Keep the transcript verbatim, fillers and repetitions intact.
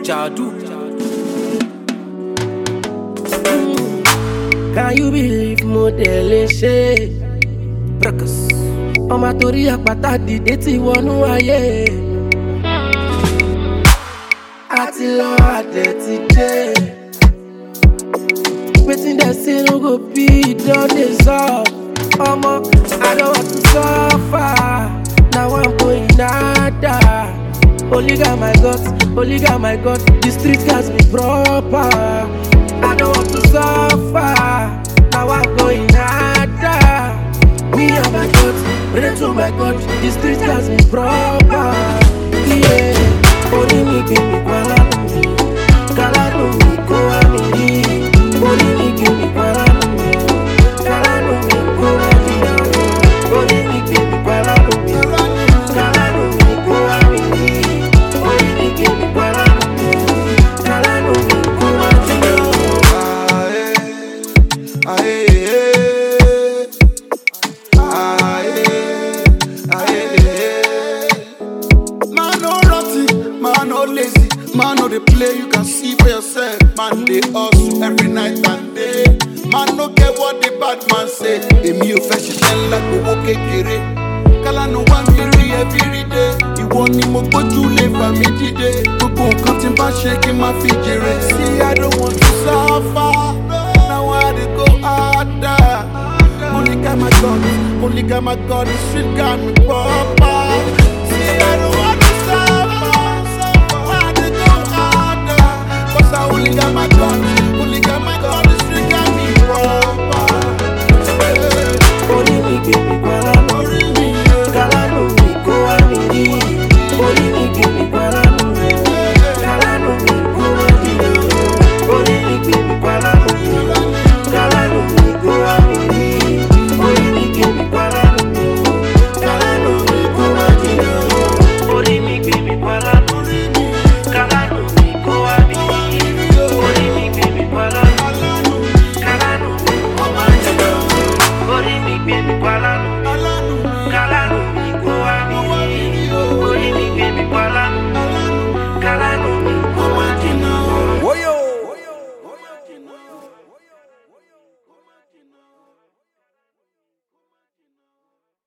Jadu. Can you believe model ṣe? Breakers. Ọmọ torí àpáta dìde ti wọnú ayé. Àti lọ àdẹ̀ ti dé. Wetin dem say no go be, e don dey sup. Omo, I don't want to suffer. Now I'm going nada. Only got my guts, only got my guts. The street gas me proper. I don't want to suffer. Now I'm going nada. Me and my guts, pray to my God. The street gas me proper. Yeah, only me give me palami, kalano me go amiri. Only me give me palami, kalano me go amiri. Only me give me palami, kalano me go amiri. Only me give me palami, kalano me go amiri. Aye, aye, aye, aye. Man no rotty, man no lazy, man no dey play. You can see for yourself. Man dey hustle every night and day. Man no care what the bad man say. Èmi ò fẹ́ ṣiṣẹ́ ńlá gbowó kékeré. Kálánù wá mi rí every day. Ìwọ ni mo gbójú lé fà mí dìde. Gbogbo nǹkan tí n bá ṣe kí n má fi jèrè. See, I don't want to suffer. Now I dey go harder. Only got my God, only got my God. The street got me proper. See, I don't want to suffer. I dey go harder. Cause I only got my God.